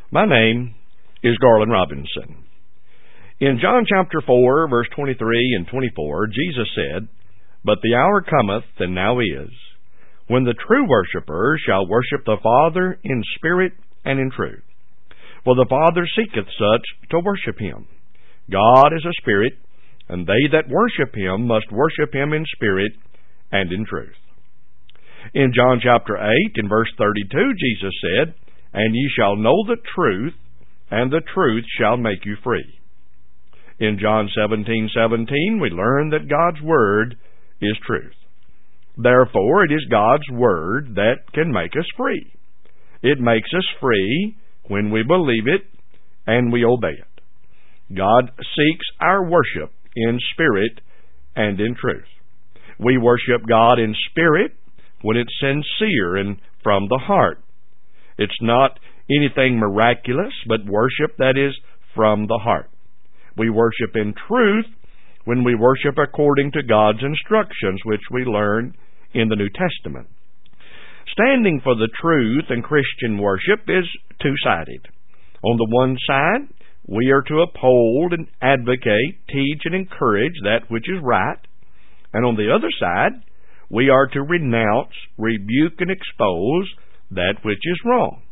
My name is Garland Robinson. In John chapter 4, verse 23 and 24, Jesus said, "But the hour cometh, and now is, when the true worshipers shall worship the Father in spirit and in truth. For the Father seeketh such to worship Him. God is a spirit, and they that worship Him must worship Him in spirit and in truth." In John chapter 8, in verse 32, Jesus said, "And ye shall know the truth, and the truth shall make you free." In John 17:17, we learn that God's Word is truth. Therefore, it is God's Word that can make us free. It makes us free when we believe it and we obey it. God seeks our worship in spirit and in truth. We worship God in spirit when it's sincere and from the heart. It's not anything miraculous, but worship that is from the heart. We worship in truth when we worship according to God's instructions, which we learn in the New Testament. Standing for the truth in Christian worship is two-sided. On the one side, we are to uphold and advocate, teach, and encourage that which is right. And on the other side, we are to renounce, rebuke, and expose that which is wrong.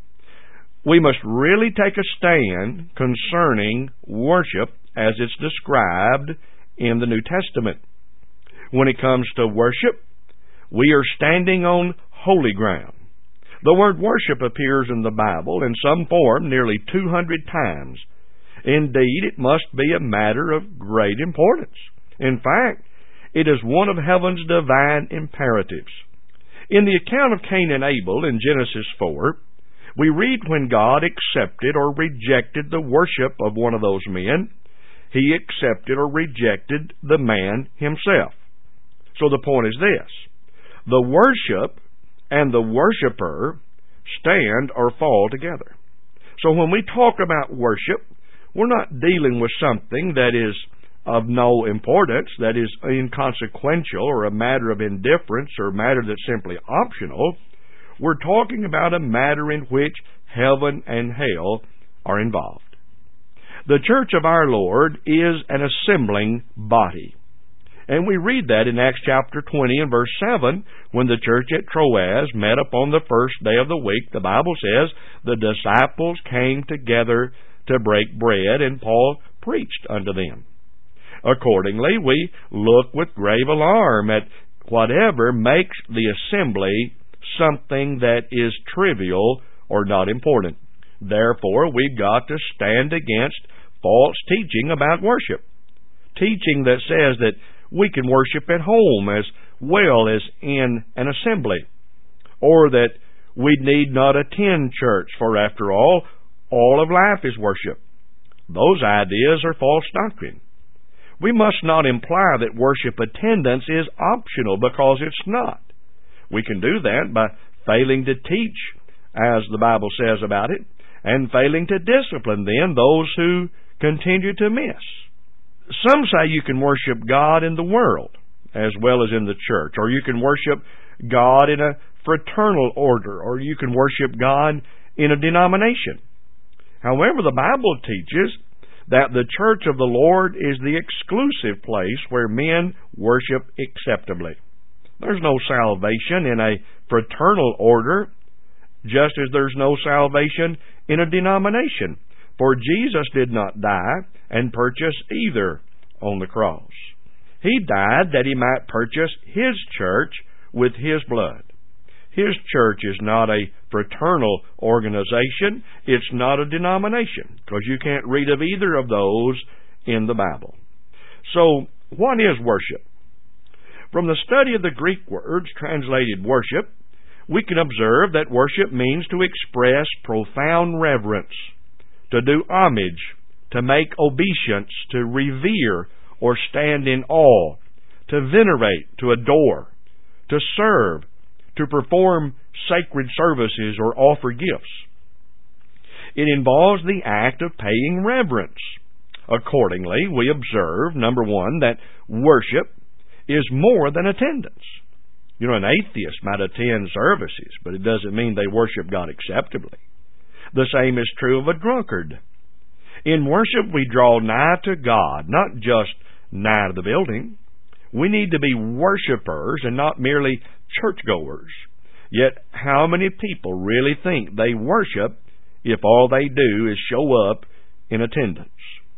We must really take a stand concerning worship as it's described in the New Testament. When it comes to worship, we are standing on holy ground. The word worship appears in the Bible in some form nearly 200 times. Indeed, it must be a matter of great importance. In fact, it is one of heaven's divine imperatives. In the account of Cain and Abel in Genesis 4, we read when God accepted or rejected the worship of one of those men, He accepted or rejected the man himself. So the point is this: the worship and the worshiper stand or fall together. So when we talk about worship, we're not dealing with something that is of no importance, that is inconsequential, or a matter of indifference, or a matter that's simply optional. We're talking about a matter in which heaven and hell are involved. The church of our Lord is an assembling body. And we read that in Acts chapter 20 and verse 7, when the church at Troas met upon the first day of the week. The Bible says the disciples came together to break bread, and Paul preached unto them. Accordingly, we look with grave alarm at whatever makes the assembly something that is trivial or not important. Therefore, we've got to stand against false teaching about worship. Teaching that says that we can worship at home as well as in an assembly, or that we need not attend church, for after all of life is worship. Those ideas are false doctrine. We must not imply that worship attendance is optional, because it's not. We can do that by failing to teach as the Bible says about it, and failing to discipline then those who continue to miss. Some say you can worship God in the world as well as in the church, or you can worship God in a fraternal order, or you can worship God in a denomination. However, the Bible teaches that the church of the Lord is the exclusive place where men worship acceptably. There's no salvation in a fraternal order, just as there's no salvation in a denomination. For Jesus did not die and purchase either on the cross. He died that He might purchase His church with His blood. His church is not a fraternal organization. It's not a denomination, because you can't read of either of those in the Bible. So, what is worship? From the study of the Greek words translated worship, we can observe that worship means to express profound reverence, to do homage, to make obeisance, to revere or stand in awe, to venerate, to adore, to serve, to perform sacred services or offer gifts. It involves the act of paying reverence. Accordingly, we observe, number one, that worship is more than attendance. You know, an atheist might attend services, but it doesn't mean they worship God acceptably. The same is true of a drunkard. In worship, we draw nigh to God, not just nigh to the building. We need to be worshipers and not merely churchgoers. Yet, how many people really think they worship if all they do is show up in attendance?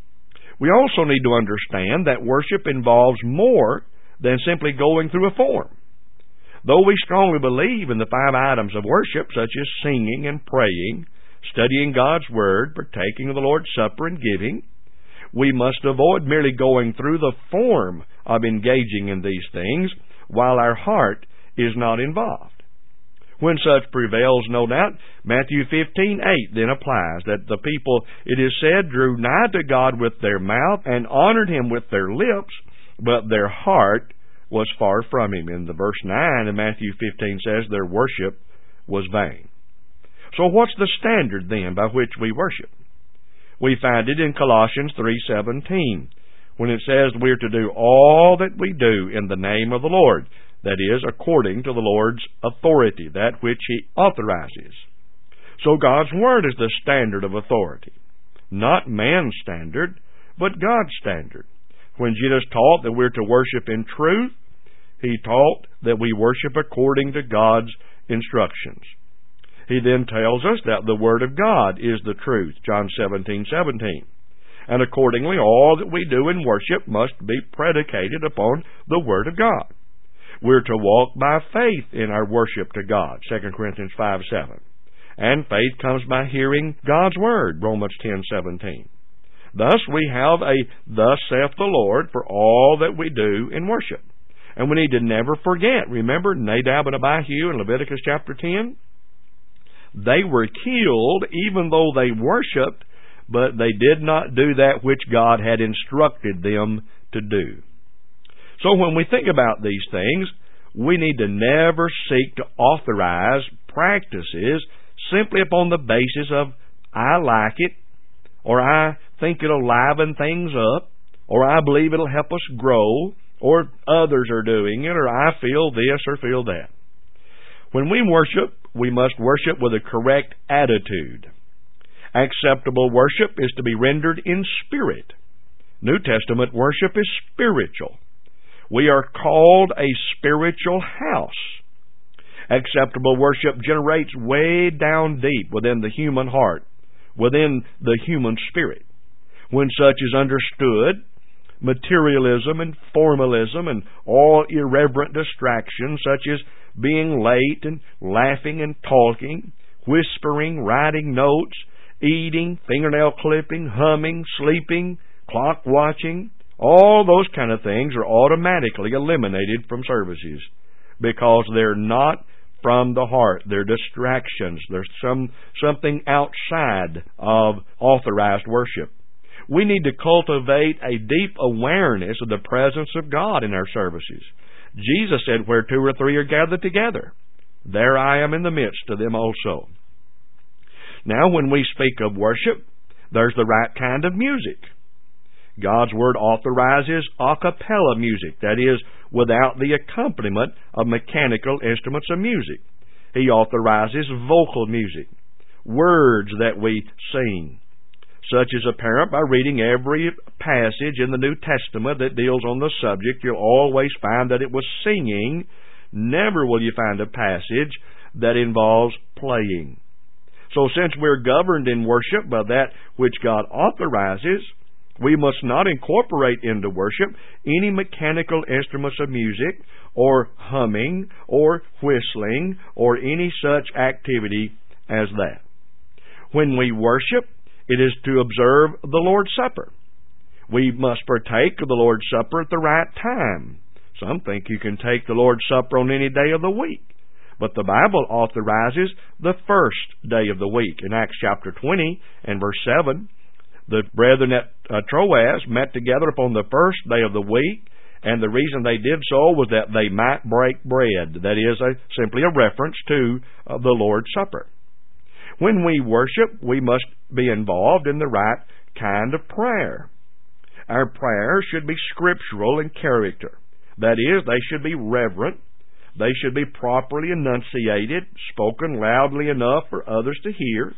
We also need to understand that worship involves more than simply going through a form. Though we strongly believe in the 5 items of worship, such as singing and praying, studying God's Word, partaking of the Lord's Supper, and giving, we must avoid merely going through the form of engaging in these things while our heart is not involved. When such prevails, no doubt, Matthew 15:8 then applies, that the people, it is said, drew nigh to God with their mouth and honored Him with their lips, but their heart was far from Him. In the verse 9 of Matthew 15 says, their worship was vain. So what's the standard then by which we worship? We find it in Colossians 3:17, when it says we're to do all that we do in the name of the Lord, that is, according to the Lord's authority, that which He authorizes. So God's Word is the standard of authority, not man's standard, but God's standard. When Jesus taught that we're to worship in truth, He taught that we worship according to God's instructions. He then tells us that the Word of God is the truth, John 17:17. And accordingly, all that we do in worship must be predicated upon the Word of God. We're to walk by faith in our worship to God, 2 Corinthians 5:7. And faith comes by hearing God's Word, Romans 10:17. Thus we have a thus saith the Lord for all that we do in worship. And we need to never forget, remember Nadab and Abihu in Leviticus chapter 10? They were killed even though they worshiped, but they did not do that which God had instructed them to do. So when we think about these things, we need to never seek to authorize practices simply upon the basis of, I like it, or I think it'll liven things up, or I believe it'll help us grow, or others are doing it, or I feel this or feel that. When we worship, we must worship with a correct attitude. Acceptable worship is to be rendered in spirit. New Testament worship is spiritual. We are called a spiritual house. Acceptable worship generates way down deep within the human heart, within the human spirit. When such is understood, materialism and formalism and all irreverent distractions such as being late and laughing and talking, whispering, writing notes, eating, fingernail clipping, humming, sleeping, clock watching, all those kind of things are automatically eliminated from services because they're not from the heart. They're distractions. There's something outside of authorized worship. We need to cultivate a deep awareness of the presence of God in our services. Jesus said, where 2 or 3 are gathered together, there I am in the midst of them also. Now, when we speak of worship, there's the right kind of music. God's Word authorizes a cappella music, that is, without the accompaniment of mechanical instruments of music. He authorizes vocal music, words that we sing. Such is apparent by reading every passage in the New Testament that deals on the subject. You'll always find that it was singing. Never will you find a passage that involves playing. So since we're governed in worship by that which God authorizes, we must not incorporate into worship any mechanical instruments of music or humming or whistling or any such activity as that. When we worship, it is to observe the Lord's Supper. We must partake of the Lord's Supper at the right time. Some think you can take the Lord's Supper on any day of the week. But the Bible authorizes the first day of the week. In Acts chapter 20 and verse 7, the brethren at Troas met together upon the first day of the week, and the reason they did so was that they might break bread. That is simply a reference to the Lord's Supper. When we worship, we must be involved in the right kind of prayer. Our prayers should be scriptural in character. That is, they should be reverent. They should be properly enunciated, spoken loudly enough for others to hear.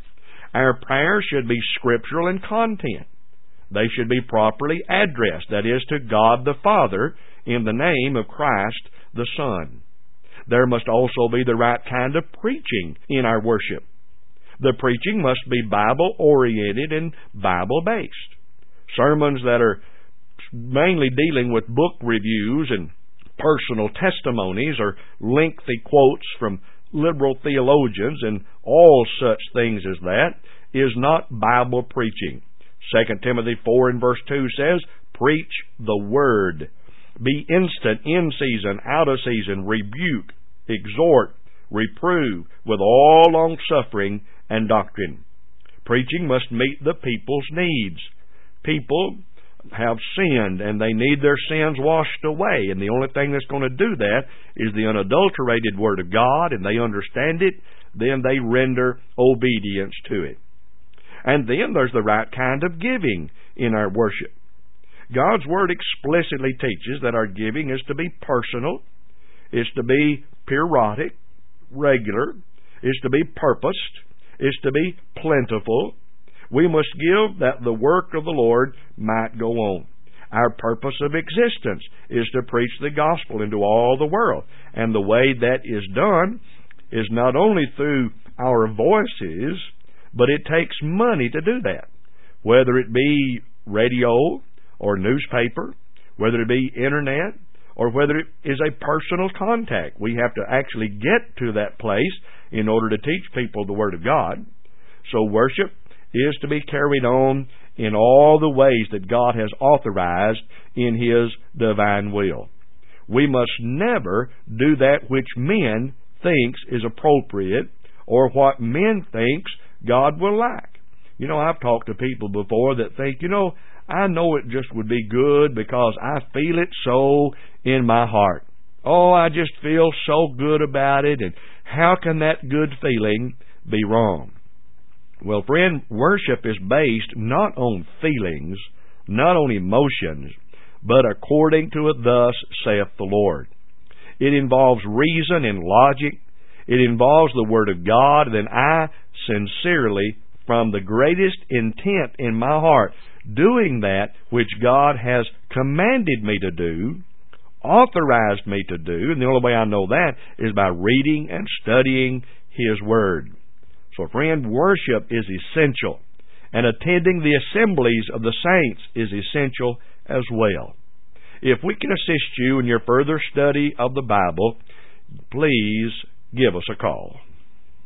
Our prayers should be scriptural in content. They should be properly addressed, that is, to God the Father, in the name of Christ the Son. There must also be the right kind of preaching in our worship. The preaching must be Bible-oriented and Bible-based. Sermons that are mainly dealing with book reviews and personal testimonies or lengthy quotes from liberal theologians and all such things as that is not Bible preaching. 2 Timothy 4 and verse 2 says, "Preach the Word. Be instant in season, out of season, rebuke, exhort, reprove, with all longsuffering and doctrine." Preaching must meet the people's needs. People have sinned, and they need their sins washed away, and the only thing that's going to do that is the unadulterated Word of God, and they understand it, then they render obedience to it. And then there's the right kind of giving in our worship. God's Word explicitly teaches that our giving is to be personal, is to be periodic, regular, is to be purposed, is to be plentiful. We must give that the work of the Lord might go on. Our purpose of existence is to preach the gospel into all the world. And the way that is done is not only through our voices, but it takes money to do that. Whether it be radio or newspaper, whether it be internet, or whether it is a personal contact. We have to actually get to that place in order to teach people the Word of God. So worship is to be carried on in all the ways that God has authorized in His divine will. We must never do that which men thinks is appropriate or what men thinks God will like. You know, I've talked to people before that think, I know it just would be good because I feel it so in my heart. Oh, I just feel so good about it, and how can that good feeling be wrong? Well, friend, worship is based not on feelings, not on emotions, but according to a "Thus saith the Lord." It involves reason and logic. It involves the Word of God. Then I sincerely, from the greatest intent in my heart, doing that which God has commanded me to do, authorized me to do, and the only way I know that is by reading and studying His Word. So, friend, worship is essential, and attending the assemblies of the saints is essential as well. If we can assist you in your further study of the Bible, please give us a call.